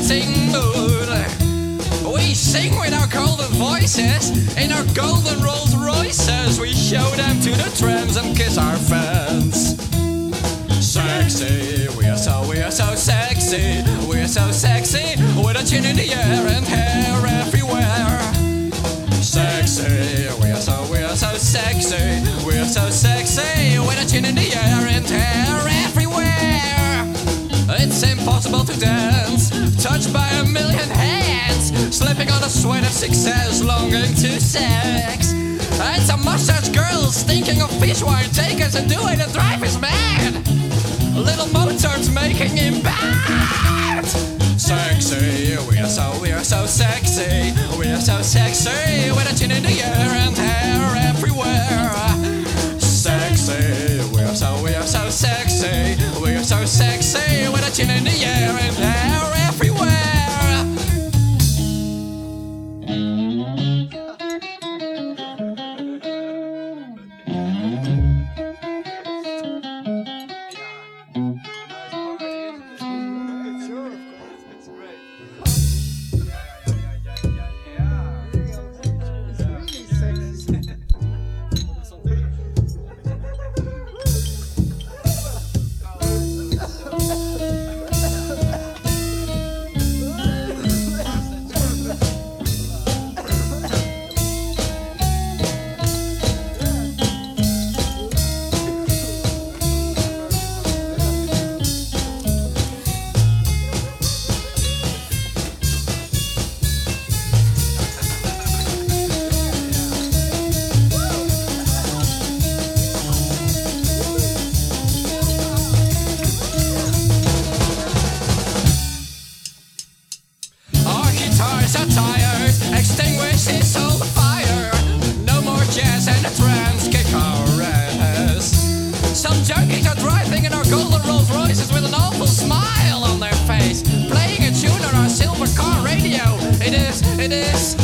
dancing mood. We sing with our golden voices in our golden Rolls Royces. We show them to the trams and kiss our fans. Sexy, we are so sexy. We are so sexy with a chin in the air and hair everywhere. Sexy, we are so sexy. We are so sexy with a chin in the air and hair everywhere. It's impossible to dance, touched by a million hands, slipping on a sweat of success, longing to sex. And some mustache girls thinking of fish wine takers and doing the drive is mad. Little Mozart's making him bad. Sexy, we are so sexy. We are so sexy with a chin in the air and hair everywhere. Sexy, we are so sexy. We are so sexy with a chin in the air and hair everywhere. Tires, extinguishes all the fire. No more jazz and the trams kick our ass. Some junkies are driving in our golden Rolls Royces with an awful smile on their face, playing a tune on our silver car radio. It is